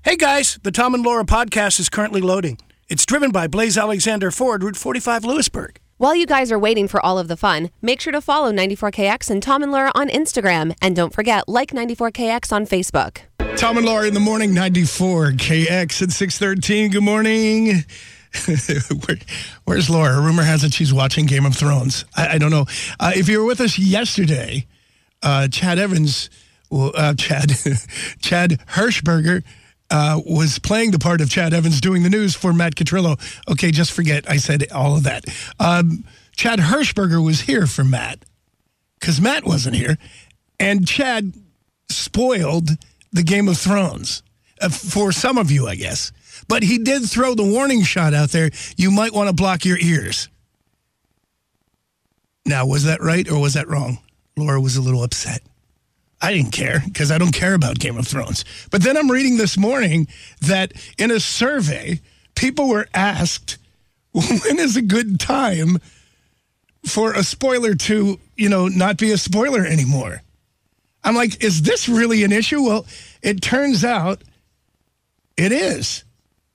Hey guys, the Tom and Laura podcast is currently loading. It's driven by Blaze Alexander Ford, Route 45, Lewisburg. While you guys are waiting for all of the fun, make sure to follow 94KX and Tom and Laura on Instagram. And don't forget, like 94KX on Facebook. Tom and Laura in the morning, 94KX at 6:13. Good morning. Where's Laura? Rumor has it she's watching Game of Thrones. I don't know. If you were with us yesterday, Chad Hirschberger was playing the part of Chad Evans doing the news for Matt Catrillo. Okay, just forget I said all of that. Chad Hirschberger was here for Matt because Matt wasn't here. And Chad spoiled the Game of Thrones for some of you, I guess. But he did throw the warning shot out there. You might want to block your ears. Now, was that right or was that wrong? Laura was a little upset. I didn't care because I don't care about Game of Thrones. But then I'm reading this morning that in a survey, people were asked, when is a good time for a spoiler to, not be a spoiler anymore? I'm like, is this really an issue? Well, it turns out it is.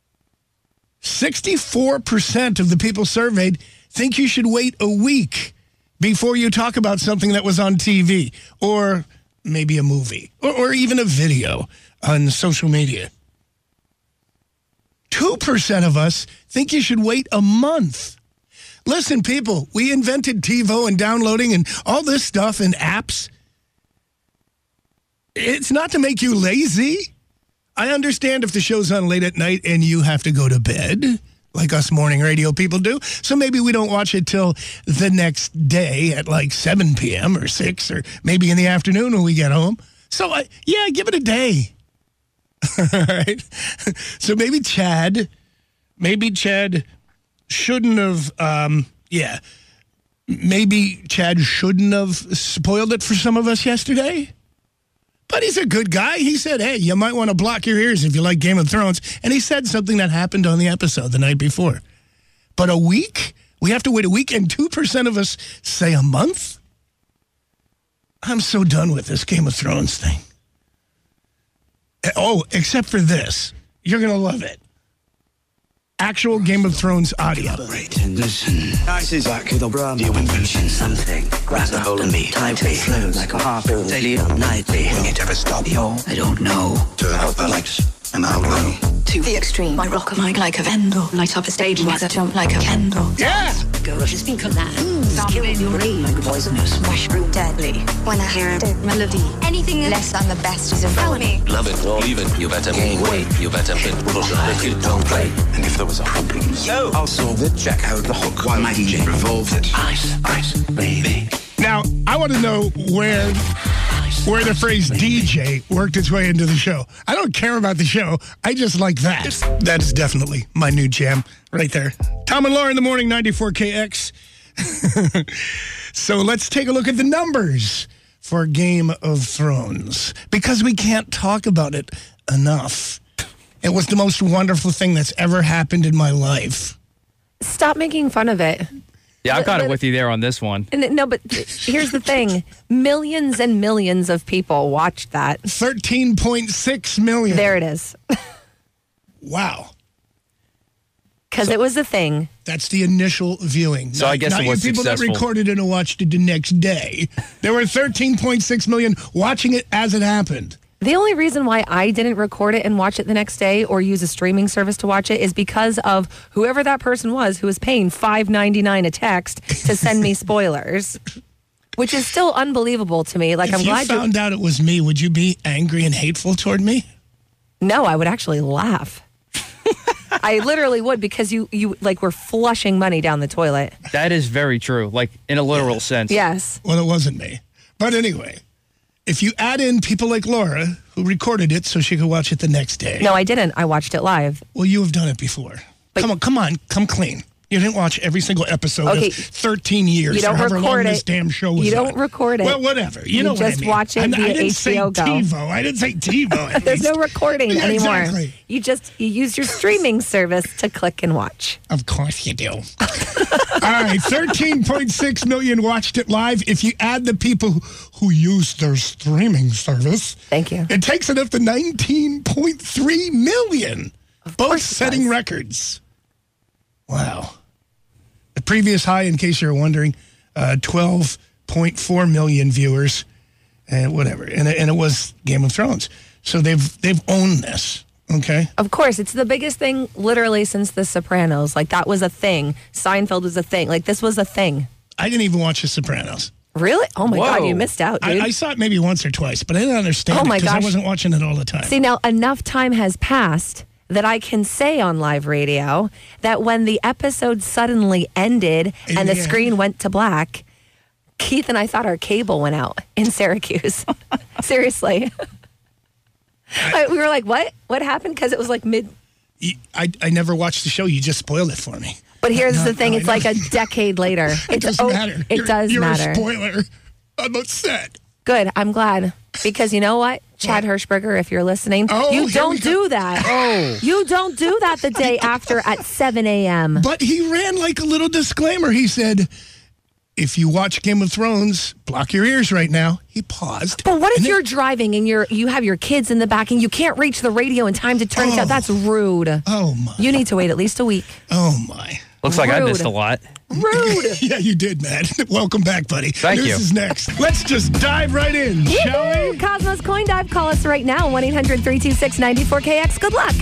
64% of the people surveyed think you should wait a week before you talk about something that was on TV or maybe a movie, or even a video on social media. 2% of us think you should wait a month. Listen, people, we invented TiVo and downloading and all this stuff and apps. It's not to make you lazy. I understand if the show's on late at night and you have to go to bed, like us morning radio people do. So maybe we don't watch it till the next day at like 7 p.m. or 6 or maybe in the afternoon when we get home. So, give it a day. All right? So maybe Chad shouldn't have, maybe Chad shouldn't have spoiled it for some of us yesterday. But he's a good guy. He said, hey, you might want to block your ears if you like Game of Thrones. And he said something that happened on the episode the night before. But a week? We have to wait a week, and 2% of us say a month? I'm so done with this Game of Thrones thing. Oh, except for this. You're going to love it. Actual Game of Thrones audio. Listen, ice is back with a brand new invention. Something grabs a hold of me tightly, flows like a harpoon, daily or nightly. Will it ever stop? I don't know. Turn out the lights and I'll run. To the extreme, I rock a mic like a vendor, light up a stage and jump like a candle. Yeah! Go, just think of that. Kill in your brain like poisonous, mushroom deadly. When I hear a melody, anything less than the best is a felony. Love it or leave it, you better gain weight, you better win. Don't play. And if there was a problem, I'll solve it. Check out the hook while my DJ revolves it. Ice, baby. Now, I want to know where the phrase DJ worked its way into the show. I don't care about the show. I just like that. That's definitely my new jam right there. Tom and Laura in the morning, 94KX. So let's take a look at the numbers for Game of Thrones because we can't talk about it enough. It was the most wonderful thing that's ever happened in my life. Stop making fun of it. Yeah, I'm kind of with you there on this one. No, but here's the thing. Millions and millions of people watched that. 13.6 million. There it is. Wow. Because it was a thing. That's the initial viewing. So I guess it was people successful. that recorded it and watched it the next day. There were 13.6 million watching it as it happened. The only reason why I didn't record it and watch it the next day or use a streaming service to watch it is because of whoever that person was who was paying $5.99 a text to send me spoilers, which is still unbelievable to me. Like, if I'm glad you found out it was me, would you be angry and hateful toward me? No, I would actually laugh. I literally would because you like were flushing money down the toilet. That is very true, like in a literal sense. Yes. Well, it wasn't me. But anyway, if you add in people like Laura, who recorded it so she could watch it the next day. No, I didn't. I watched it live. Well, you have done it before. But come on, come clean. You didn't watch every single episode Okay. of 13 years. You don't or however record long it. this damn show was You don't on. record it. Well, whatever. You know what I just mean. watch it I via didn't say HBO Go. TiVo. I didn't say TiVo. at There's no least. recording Yeah, anymore. exactly. You use your streaming service to click and watch. Of course you do. All right, 13.6 million watched it live. If you add the people who use their streaming service, Thank you. it takes it up to 19.3 million. Both course it setting does. records. Wow. The previous high, in case you're wondering, 12.4 million viewers, and whatever, and it was Game of Thrones. So they've owned this. Okay. Of course, it's the biggest thing literally since The Sopranos. Like, that was a thing. Seinfeld was a thing. Like, this was a thing. I didn't even watch The Sopranos. Really? Oh, my God, Whoa. you missed out, dude. I saw it maybe once or twice, but I didn't understand Oh, it my because I gosh. wasn't watching it all the time. See, now enough time has passed that I can say on live radio that when the episode suddenly ended and the Yeah. screen went to black, Keith and I thought our cable went out in Syracuse. Seriously. We were like, what? What happened? Because it was like mid. I never watched the show. You just spoiled it for me. But here's No, the thing. no, It's I like know. a decade later. It doesn't matter. It does you're matter. a spoiler. I'm upset. Good. I'm glad. Because you know what? Chad Hirschberger, if you're listening, Oh, you here we don't go. do that. Oh. You don't do that the day after at 7 a.m. But he ran like a little disclaimer. He said, if you watch Game of Thrones, block your ears right now. He paused. But what if And then- you're driving and you have your kids in the back and you can't reach the radio in time to turn it down? That's rude. Oh, my. You need to wait at least a week. Oh, my. Looks like I Rude. missed a lot. Rude. Yeah, you did, man. Welcome back, buddy. Thank News you. is next. Let's just dive right in, shall Woohoo! we? Cosmos Coin Dive. Call us right now. 1-800-326-94KX. Good luck.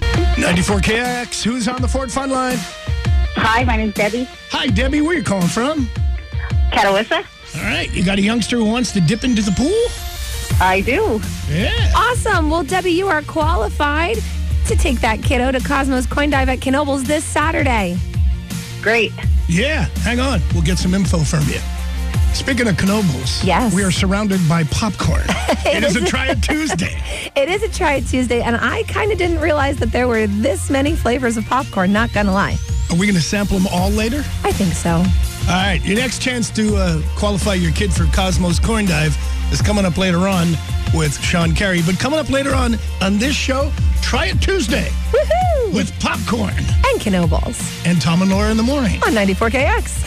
94KX. Who's on the Ford Fun Line? Hi, my name's Debbie. Hi, Debbie. Where you calling from? Catawissa. All right. You got a youngster who wants to dip into the pool? I do. Yeah. Awesome. Well, Debbie, you are qualified to take that kiddo to Cosmos Coin Dive at Knoebels this Saturday. Great. Yeah. Hang on. We'll get some info from you. Speaking of Knoebels, Yes. we are surrounded by popcorn. It is a Try It Tuesday. It is a Try It Tuesday, and I kind of didn't realize that there were this many flavors of popcorn, not gonna lie. Are we going to sample them all later? I think so. All right. Your next chance to qualify your kid for Cosmos Coin Dive is coming up later on with Sean Carey. But coming up later on this show, Try It Tuesday Woohoo! with popcorn And Knoebels and Tom and Laura in the morning. on 94KX.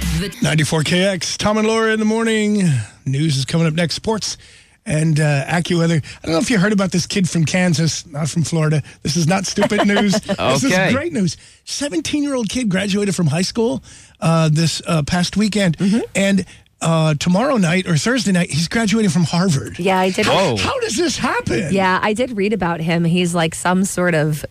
94KX, Tom and Laura in the morning. News is coming up next. Sports and AccuWeather. I don't know if you heard about this kid from Kansas, not from Florida. This is not stupid news. This is Okay. great news. 17-year-old kid graduated from high school this past weekend. And tomorrow night or Thursday night, he's graduating from Harvard. Yeah, I did. Whoa. How does this happen? Yeah, I did read about him. He's like some sort of,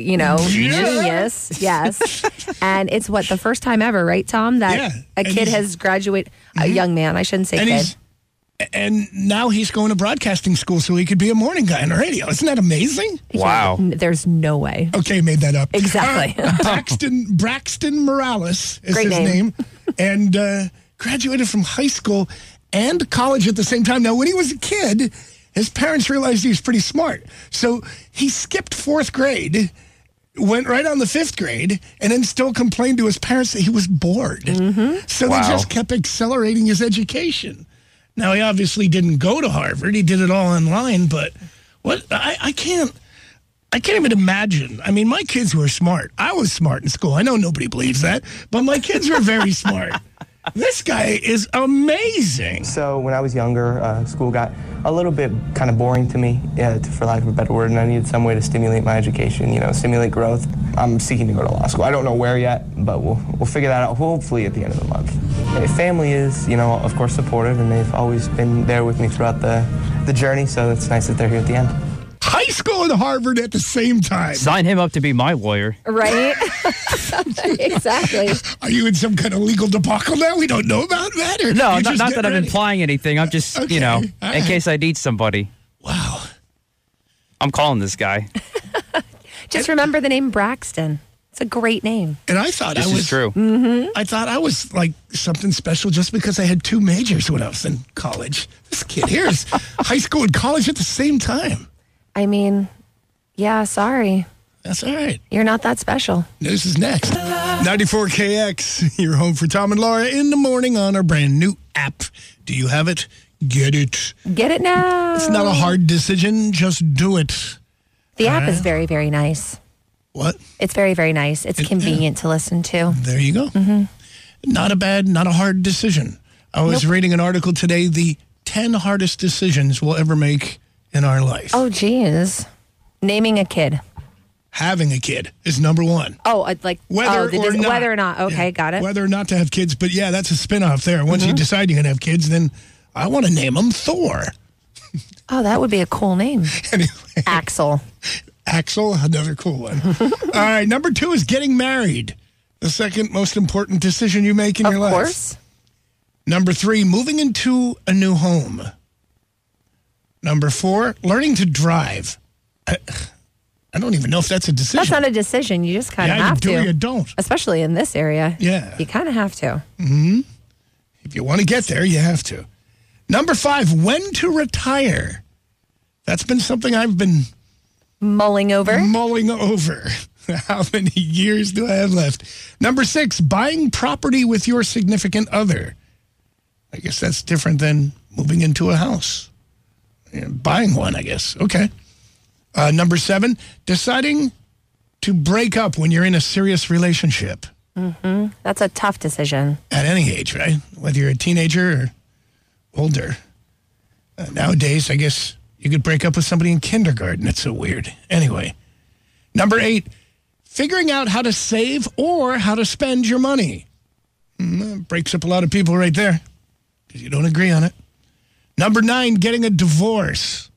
genius. Yes. And it's the first time ever, right, Tom, that Yeah, a and kid he's- has graduated, a young man, I shouldn't say kid. And now he's going to broadcasting school so he could be a morning guy on the radio. Isn't that amazing? Wow. There's no way. Okay, made that up. Exactly. Braxton Morales is Great his name. And graduated from high school and college at the same time. Now, when he was a kid, his parents realized he was pretty smart. So he skipped fourth grade, went right on the fifth grade, and then still complained to his parents that he was bored. So Wow. they just kept accelerating his education. Now, he obviously didn't go to Harvard. He did it all online, but I can't even imagine. I mean, my kids were smart. I was smart in school. I know nobody believes that, but my kids were very smart. This guy is amazing. So when I was younger, school got a little bit kind of boring to me, for lack of a better word, and I needed some way to stimulate my education, stimulate growth. I'm seeking to go to law school. I don't know where yet, but we'll figure that out hopefully at the end of the month. My family is, of course, supportive, and they've always been there with me throughout the journey, so it's nice that they're here at the end. High school and Harvard at the same time. Sign him up to be my lawyer. Right? Exactly. Are you in some kind of legal debacle now? We don't know about that? Or No, you not just that get I'm ready? implying anything. I'm just, Okay, in all right. case I need somebody. Wow. I'm calling this guy. Just remember the name Braxton. It's a great name. And I thought This I was is true. I thought I was like something special just because I had two majors when I was in college. This kid here is high school and college at the same time. I mean, yeah, sorry. That's all right. You're not that special. News is next. 94KX, you're home for Tom and Laura in the morning on our brand new app. Do you have it? Get it. Get it now. It's not a hard decision. Just do it. The app is very, very nice. What? It's very, very nice. It's convenient to listen to. There you go. Not a hard decision. I was reading an article today, the 10 hardest decisions we'll ever make in our life. Oh, geez. Naming a kid. Having a kid is number one. Oh, like Whether or not. Okay, Yeah, got it. Whether or not to have kids. But yeah, that's a spinoff there. Once you decide you're going to have kids, then I want to name them Thor. Oh, that would be a cool name. Anyway, Axel. Axel, another cool one. All right, number 2 is getting married. The second most important decision you make in your life. Of course. Number 3, moving into a new home. Number 4, learning to drive. I don't even know if that's a decision. That's not a decision. You just kind of have you do to. or you don't. Especially in this area. Yeah. You kind of have to. If you want to get there, you have to. Number 5, when to retire. That's been something I've been Mulling over. mulling over. How many years do I have left? Number 6, buying property with your significant other. I guess that's different than moving into a house. Yeah, buying one, I guess. Okay. Number 7, deciding to break up when you're in a serious relationship. That's a tough decision. At any age, right? Whether you're a teenager or older. Nowadays, I guess you could break up with somebody in kindergarten. It's so weird. Anyway. Number 8, figuring out how to save or how to spend your money. Breaks up a lot of people right there because you don't agree on it. Number 9, getting a divorce.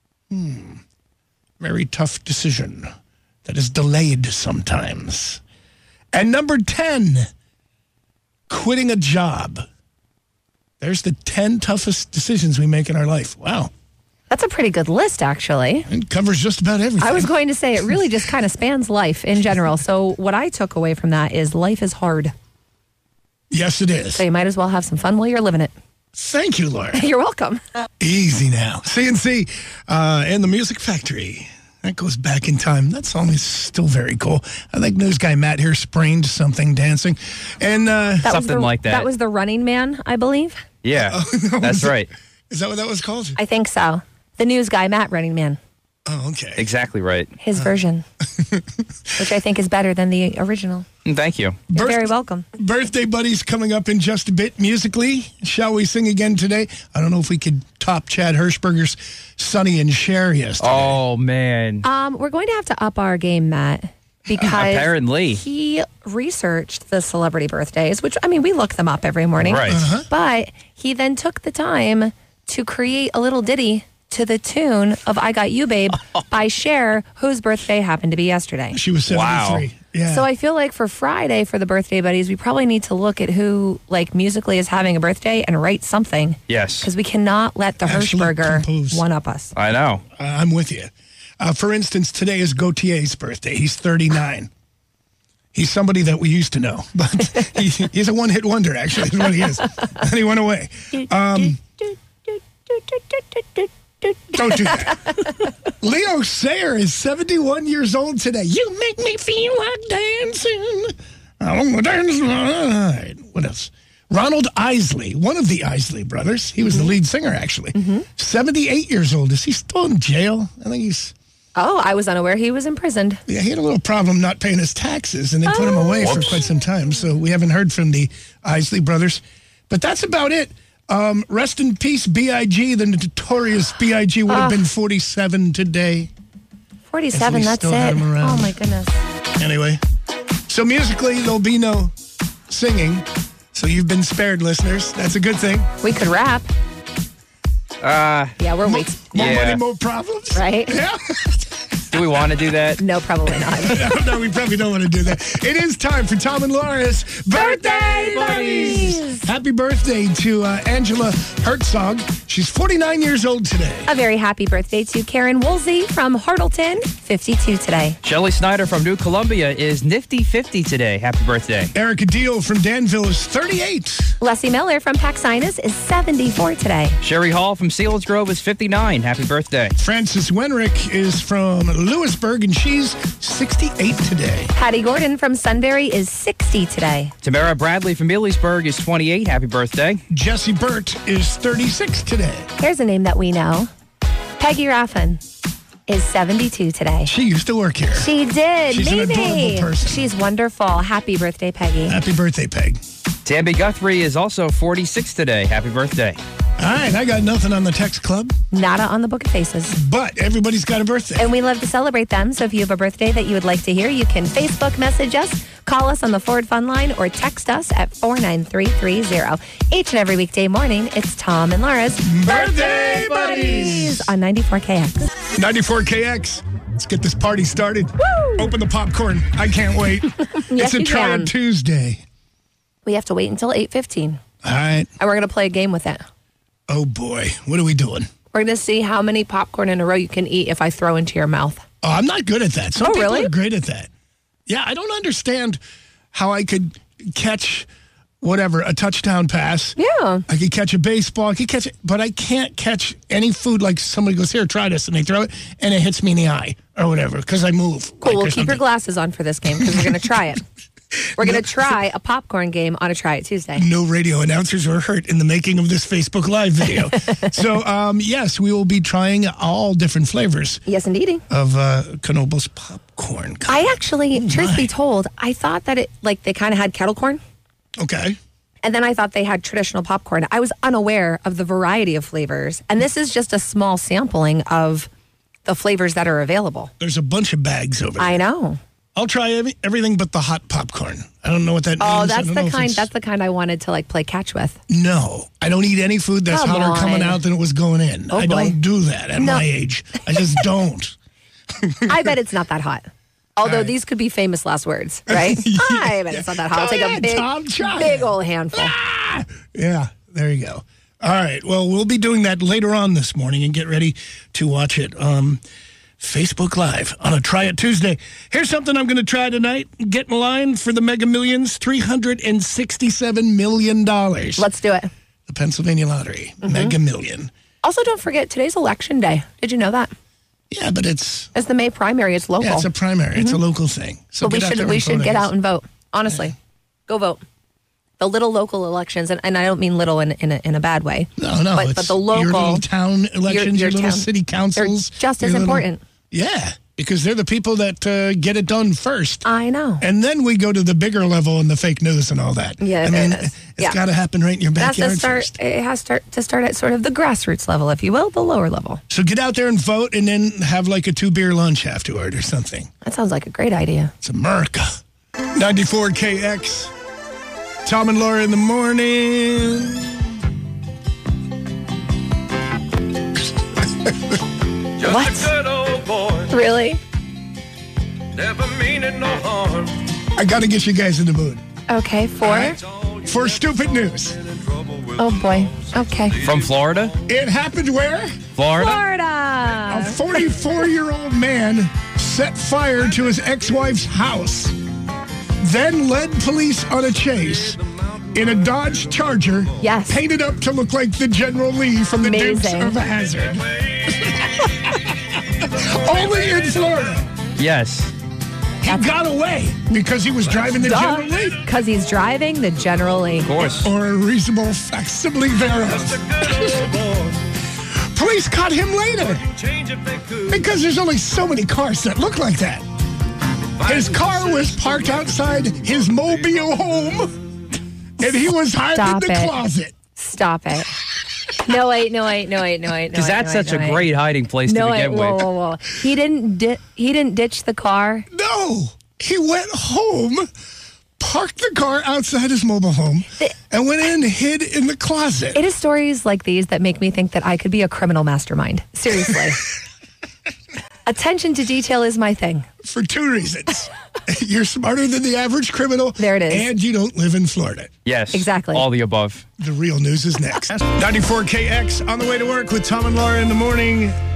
Very tough decision that is delayed sometimes. And number 10, quitting a job. There's the 10 toughest decisions we make in our life. Wow. That's a pretty good list, actually. It covers just about everything. I was going to say it really just kind of spans life in general. So what I took away from that is life is hard. Yes, it is. So you might as well have some fun while you're living it. Thank you, Laura. You're welcome. Easy now. CNC and the Music Factory. That goes back in time. That song is still very cool. I think news guy Matt here sprained something dancing. And Something like that. That was the Running Man, I believe. Yeah, that's right. Is that what that was called? I think so. The news guy, Matt Running Man. Oh, okay. Exactly right. His version, which I think is better than the original. Thank you. You're very welcome. Birthday buddies coming up in just a bit musically. Shall we sing again today? I don't know if we could top Chad Hirschberger's Sonny and Cher yesterday. Oh, man. We're going to have to up our game, Matt, because Apparently. he researched the celebrity birthdays, which, I mean, we look them up every morning. Right. But he then took the time to create a little ditty to the tune of I Got You, Babe by Cher, whose birthday happened to be yesterday. She was 73. Wow. Yeah. So I feel like for Friday, for the birthday buddies, we probably need to look at who, like, musically is having a birthday and write something. Yes. Because we cannot let the Actually Hirschberger compose. one-up us. I know. I'm with you. For instance, today is Gautier's birthday. He's 39. He's somebody that we used to know, but he's a one-hit wonder, actually, is what he is. And he went away. Don't do that. Leo Sayer is 71 years old today. You make me feel like dancing. I want to dance. All right. What else? Ronald Isley, one of the Isley brothers. He was the lead singer, actually. 78 years old. Is he still in jail? I think he's... Oh, I was unaware he was imprisoned. Yeah, he had a little problem not paying his taxes, and they put him away for quite some time. So we haven't heard from the Isley brothers. But that's about it. Rest in peace, B.I.G. The notorious B.I.G. would have been 47 today. 47, If we that's still had it. him around. Oh, my goodness. Anyway, so musically, there'll be no singing. So you've been spared, listeners. That's a good thing. We could rap. Yeah, we're waiting. More Yeah. money, more problems. Right? Yeah. Do we want to do that? No, probably not. No, we probably don't want to do that. It is time for Tom and Laura's Birthday Buddies. Happy birthday to Angela Herzog. She's 49 years old today. A very happy birthday to Karen Woolsey from Hartleton, 52 today. Shelly Snyder from New Columbia is nifty 50 today. Happy birthday. Erica Deal from Danville is 38. Leslie Miller from Paxinas is 74 today. Sherry Hall from Selinsgrove is 59. Happy birthday. Francis Wenrick is from Lewisburg, and she's 68 today. Patty Gordon from Sunbury is 60 today. Tamara Bradley from Millersburg is 28. Happy birthday. Jesse Burt is 36 today. Here's a name that we know. Peggy Raffin is 72 today. She used to work here. She did. She's an adorable person. She's wonderful. Happy birthday, Peggy. Happy birthday, Peg. Tammy Guthrie is also 46 today. Happy birthday. All right, I got nothing on the text club, Nada on the Book of Faces. but everybody's got a birthday. And we love to celebrate them. So if you have a birthday that you would like to hear, you can Facebook message us, call us on the Ford Fun Line, or text us at 49330. Each and every weekday morning, it's Tom and Laura's Birthday Buddies on 94KX. 94KX. Let's get this party started. Woo! Open the popcorn. I can't wait. Yes, It's a you Try can. It Tuesday. We have to wait until 8:15, All right. and we're going to play a game with it. Oh, boy. What are we doing? We're going to see how many popcorn in a row you can eat if I throw into your mouth. Oh, I'm not good at that. Some Oh, people really? are great at that. Yeah, I don't understand how I could catch whatever, a touchdown pass. Yeah. I could catch a baseball. I could catch it, but I can't catch any food like somebody goes, here, try this, and they throw it, and it hits me in the eye or whatever because I move. Cool. like, We'll or keep your something. glasses on for this game because we're going to try it. We're going to try a popcorn game on a Try It Tuesday. No radio announcers were hurt in the making of this Facebook Live video. So, yes, we will be trying all different flavors Yes, indeedy. of Knoebel's popcorn. I actually, truth be told, I thought that they kind of had kettle corn. Okay. And then I thought they had traditional popcorn. I was unaware of the variety of flavors. And this is just a small sampling of the flavors that are available. There's a bunch of bags over there. I know. I'll try everything but the hot popcorn. I don't know what that means. Oh, I that's don't know the if kind. it's- That's the kind I wanted to play catch with. No, I don't eat any food that's Come hotter coming on. out than it was going in. Oh, I boy. don't do that at No. my age. I just don't. I bet it's not that hot. Although All right. these could be famous last words, right? I bet it's not that hot. I'll Go take ahead, Tom, a try big it. old handful. Yeah, there you go. All right. Well, we'll be doing that later on this morning and get ready to watch it. Facebook Live on a Try It Tuesday. Here's something I'm going to try tonight. Get in line for the Mega Millions, $367 million. Let's do it. The Pennsylvania Lottery, Mega Million. Also, don't forget, today's election day. Did you know that? Yeah, but it's It's the May primary. It's local. a primary. It's a local thing. So But we get out there should and vote, I get guess. out and vote. Honestly, go vote. The little local elections, and I don't mean little in a bad way. No, but it's the local your little town elections, your little town- city councils. They're just as your little- important. Yeah, because they're the people that get it done first. I know. And then we go to the bigger level and the fake news and all that. Yeah, I mean, it is. it's Yeah. got to happen right in your It has backyard to start. first. It has to start at sort of the grassroots level, if you will, the lower level. So get out there and vote and then have like a 2-beer lunch afterward or something. That sounds like a great idea. It's America. 94KX. Tom and Laura in the morning. What? Good old boy, Really? never meaning no harm. I got to get you guys in the mood Okay, for stupid news. Oh boy. Okay. From Florida? It happened where? Florida? Florida. A 44-year-old man set fire to his ex-wife's house, then led police on a chase in a Dodge Charger, Yes. painted up to look like the General Lee from the Dukes Amazing. of Hazzard. Only in Florida. Yes. He got away because he was driving the General Lee, Because he's driving the General Lee. Of course. or a reasonable facsimile thereof. Police caught him later because there's only so many cars that look like that. His car was parked outside his mobile home, and he was hiding Stop in the it. closet. Stop it. No, wait. Because that's such a great hiding place to begin with. Whoa. He didn't ditch the car. No, he went home, parked the car outside his mobile home, and went in and hid in the closet. It is stories like these that make me think that I could be a criminal mastermind. Seriously. Attention to detail is my thing. For 2 reasons. You're smarter than the average criminal. There it is. And you don't live in Florida. Yes. Exactly. All the above. The real news is next. 94KX on the way to work with Tom and Laura in the morning.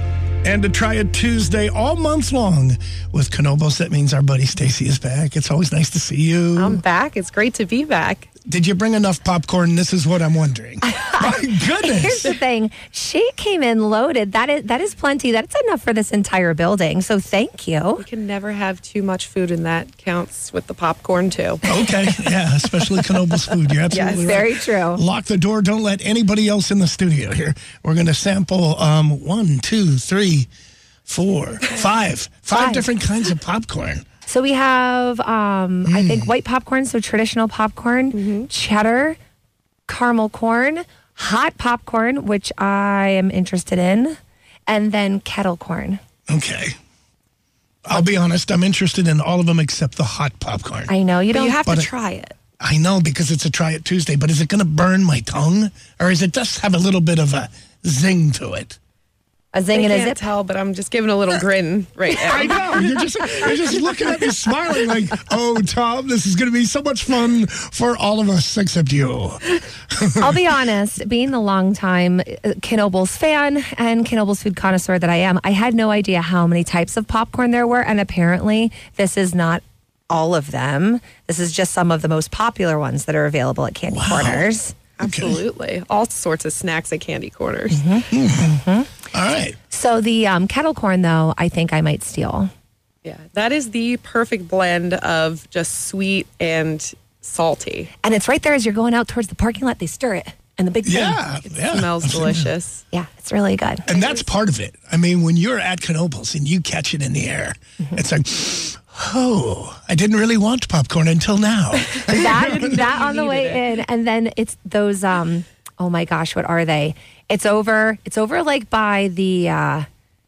And to try it Tuesday all month long with Knoebels. That means our buddy Stacy is back. It's always nice to see you. I'm back. It's great to be back. Did you bring enough popcorn? This is what I'm wondering. My goodness. Here's the thing. She came in loaded. That is plenty. That's enough for this entire building. So thank you. You can never have too much food, and that counts with the popcorn, too. Okay. Yeah, especially Knoebels food. You're absolutely right. Very true. Lock the door. Don't let anybody else in the studio here. We're going to sample 1, 2, 3, 4, 5 different kinds of popcorn. So we have, I think, white popcorn, so traditional popcorn, cheddar, caramel corn, hot popcorn, which I am interested in, and then kettle corn. Okay. I'll be honest. I'm interested in all of them except the hot popcorn. I know. But you have to try it. I know, because it's a Try It Tuesday, but is it going to burn my tongue? Or is it just have a little bit of a zing to it? A zing and a zip. I can't tell, but I'm just giving a little grin right now. I know. You're just looking at me smiling like, oh, Tom, this is going to be so much fun for all of us except you. I'll be honest, being the longtime Knoebels fan and Knoebels food connoisseur that I am, I had no idea how many types of popcorn there were, and apparently this is not all of them. This is just some of the most popular ones that are available at Candy Corners. Absolutely. All sorts of snacks at Candy Corners. All right. So the kettle corn, though, I think I might steal. Yeah, that is the perfect blend of just sweet and salty. And it's right there as you're going out towards the parking lot. They stir it. And the big thing. It smells delicious. Yeah, it's really good. And that's part of it. I mean, when you're at Knoebels and you catch it in the air, it's like, oh, I didn't really want popcorn until now. that on the way in. And then it's those, oh my gosh, what are they? It's over like by the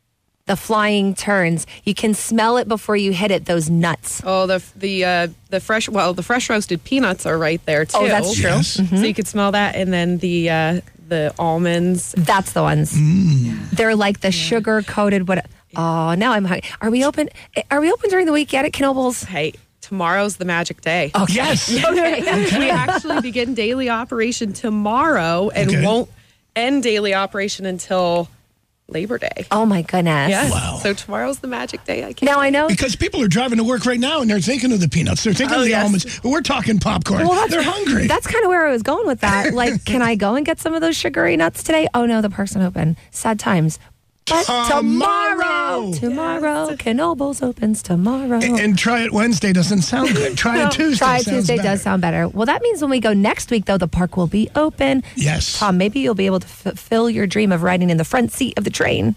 flying turns. You can smell it before you hit it, those nuts. Oh, the fresh roasted peanuts are right there too. Oh, that's true. Yes. So you could smell that, and then the almonds. That's the ones. They're like the sugar coated. Oh, now I'm hungry. Are we open during the week yet at Knoebels? Hey, tomorrow's the magic day. Oh, yes. Okay. We actually begin daily operation tomorrow and won't end daily operation until Labor Day. Oh my goodness. Yes. Wow. So tomorrow's the magic day. I know. Because people are driving to work right now and they're thinking of the peanuts. They're thinking of the almonds. We're talking popcorn. They're hungry. That's kind of where I was going with that. Like, can I go and get some of those sugary nuts today? Oh no, the park's not open. Sad times. But tomorrow, Knoebels opens tomorrow. And Try It Wednesday doesn't sound good. Try It Tuesday Try It sounds Tuesday better. does sound better. Well, that means when we go next week, though, the park will be open. Yes. Tom, maybe you'll be able to fulfill your dream of riding in the front seat of the train.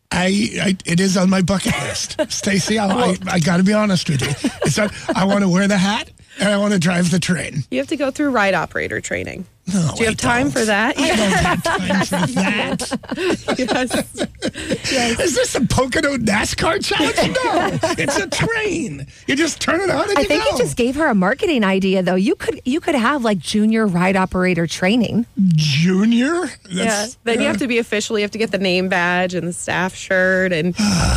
It is on my bucket list. Stacey, I got to be honest with you. It's like, I want to wear the hat and I want to drive the train. You have to go through ride operator training. No, Do you have time for that? I don't have time for that. Yes. Is this a Pocono NASCAR challenge? No, it's a train. You just turn it on and I think you just gave her a marketing idea, though. You could have like junior ride operator training. Junior? Then you have to be official. You have to get the name badge and the staff shirt and.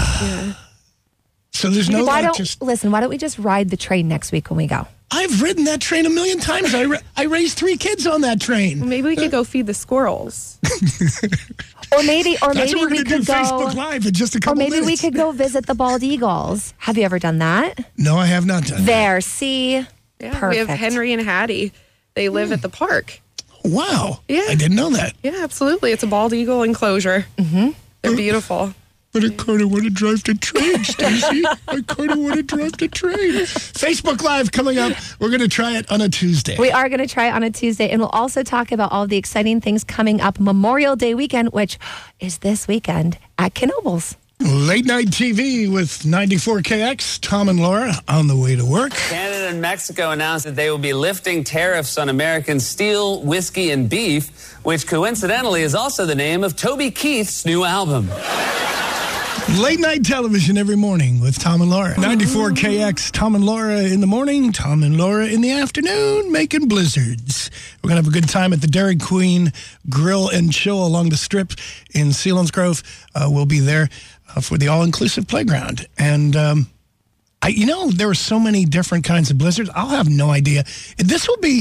So there's no. Why don't we just ride the train next week when we go? I've ridden that train a million times. I raised 3 kids on that train. Maybe we could go feed the squirrels. Or maybe That's what we're we gonna could do go Facebook Live in just a couple Or maybe minutes. we could go visit the bald eagles. Have you ever done that? No, I have not done that. There, see? Yeah, Perfect. we have Henry and Hattie. They live at the park. Wow. Yeah. I didn't know that. Yeah, absolutely. It's a bald eagle enclosure. Mm-hmm. They're beautiful. But I kind of want to drive the train, Stacey. I kind of want to drive the train. Facebook Live coming up. We're going to try it on a Tuesday. We are going to try it on a Tuesday, and we'll also talk about all the exciting things coming up Memorial Day weekend, which is this weekend at Knoebels. Late night TV with 94KX, Tom and Laura on the way to work. Canada and Mexico announced that they will be lifting tariffs on American steel, whiskey, and beef, which coincidentally is also the name of Toby Keith's new album. Late night television every morning with Tom and Laura. 94KX, Tom and Laura in the morning, Tom and Laura in the afternoon, making blizzards. We're going to have a good time at the Dairy Queen Grill and Chill along the Strip in Selinsgrove. We'll be there for the all-inclusive playground. And, there are so many different kinds of blizzards. I'll have no idea. This will be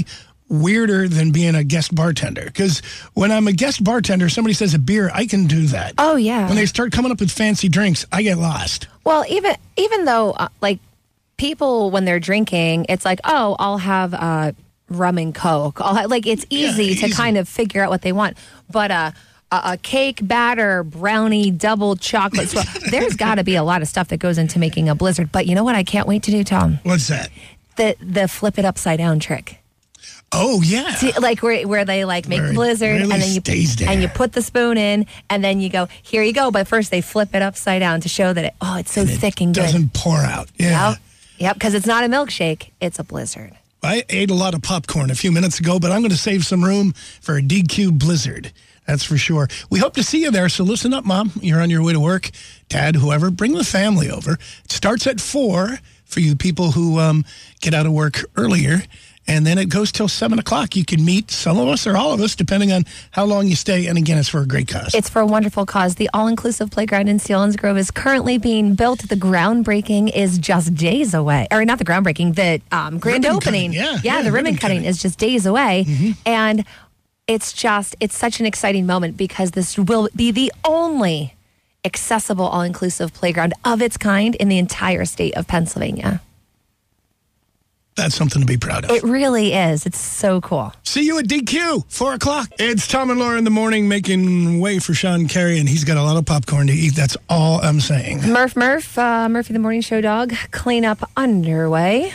weirder than being a guest bartender. Because when I'm a guest bartender, somebody says a beer, I can do that. Oh, yeah. When they start coming up with fancy drinks, I get lost. Well, even though, like, people, when they're drinking, it's like, oh, I'll have rum and Coke. It's easy to kind of figure out what they want. But a cake batter, brownie, double chocolate swirl, there's got to be a lot of stuff that goes into making a blizzard. But you know what I can't wait to do, Tom? What's that? The flip it upside down trick. Oh, yeah. See, like where they make the blizzard really and then you put the spoon in and then you go, here you go. But first they flip it upside down to show that it's so thick and good. It doesn't pour out. Yeah. Yep, because it's not a milkshake, it's a blizzard. I ate a lot of popcorn a few minutes ago, but I'm going to save some room for a DQ Blizzard. That's for sure. We hope to see you there, so listen up, Mom. You're on your way to work. Dad, whoever, bring the family over. It starts at 4 for you people who get out of work earlier, and then it goes till 7 o'clock. You can meet some of us or all of us, depending on how long you stay. And again, it's for a great cause. It's for a wonderful cause. The all-inclusive playground in Selinsgrove is currently being built. The groundbreaking is just days away. Or not the groundbreaking, the grand opening. Yeah, the ribbon cutting is just days away. Mm-hmm. And it's such an exciting moment because this will be the only accessible all-inclusive playground of its kind in the entire state of Pennsylvania. That's something to be proud of. It really is. It's so cool. See you at DQ, 4 o'clock. It's Tom and Laura in the morning making way for Sean Carey, and he's got a lot of popcorn to eat. That's all I'm saying. Murphy the Morning Show dog, cleanup underway.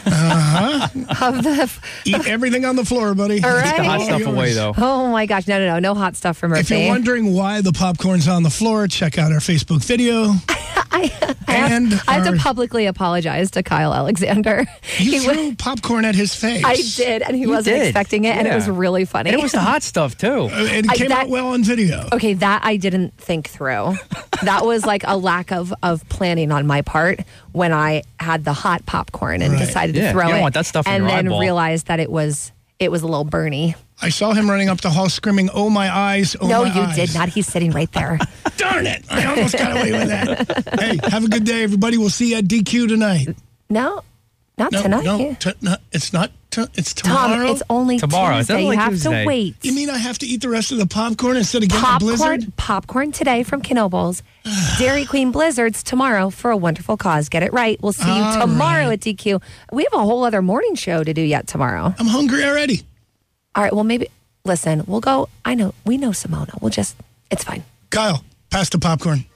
Eat everything on the floor, buddy. All right. Keep the hot stuff away, though. Oh, my gosh. No hot stuff for Murphy. If you're wondering why the popcorn's on the floor, check out our Facebook video. I have to publicly apologize to Kyle Alexander. You threw popcorn at his face. I did, and he wasn't expecting it, and it was really funny. And it was the hot stuff, too. And it came out well on video. Okay, that I didn't think through. That was like a lack of planning on my part when I had the hot popcorn and decided to throw it. You don't want that stuff in and your then eyeball. realized that it was a little burny. I saw him running up the hall screaming, "Oh, my eyes, oh, no, my eyes." No, you did not. He's sitting right there. Darn it. I almost got away with that. Hey, have a good day, everybody. We'll see you at DQ tonight. No, not tonight. No, it's not. It's tomorrow. Tom, it's only tomorrow. Tuesday. You have Tuesday. to wait. You mean I have to eat the rest of the popcorn instead of getting a blizzard? Popcorn today from Knoebels. Dairy Queen Blizzards tomorrow for a wonderful cause. Get it right. We'll see you tomorrow at DQ. We have a whole other morning show to do yet tomorrow. I'm hungry already. All right, well, maybe, listen, we'll go. We know Simona. It's fine. Kyle, pass the popcorn.